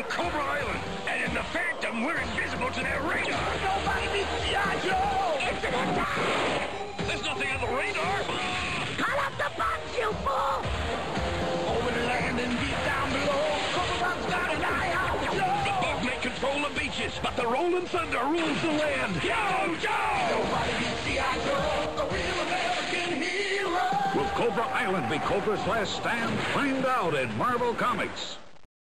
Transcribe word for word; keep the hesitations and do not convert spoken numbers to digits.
Cobra Island, and in the Phantom, we're invisible to their radar. Nobody beats G I. Joe! It's an attack! There's nothing on the radar. Cut up the buttons, you fool! Over the land and deep down below, Cobra Bug's got an eye out, Joe! The Bug may control the beaches, but the Rolling Thunder rules the land. Yo, Joe! Nobody beats G I. Joe, a real American hero! Will Cobra Island be Cobra's last stand? Find out in Marvel Comics.